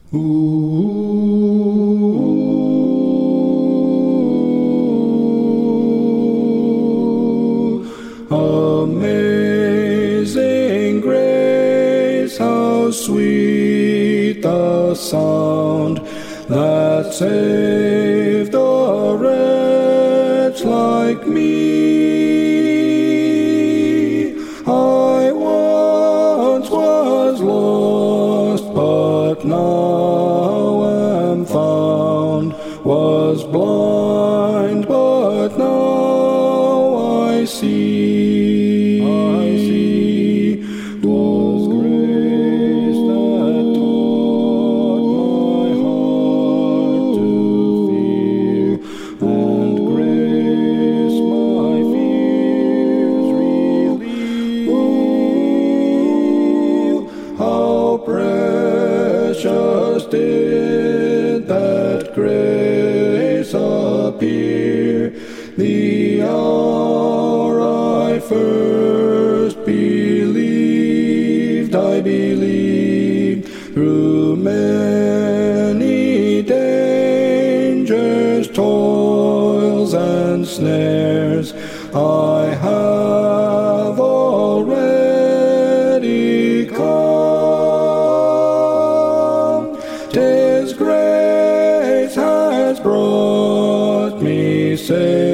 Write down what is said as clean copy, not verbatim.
Ooh, amazing grace, how sweet the sound that saved a wretch like me. I once was lost, but now am found, was blind, but now I see. Was grace that taught my heart to fear, and grace my fears relieve. How precious did that grace appear, the hour I first believed. I believed through many dangers, toils, and snares. I have already come. 'Tis grace has brought me safe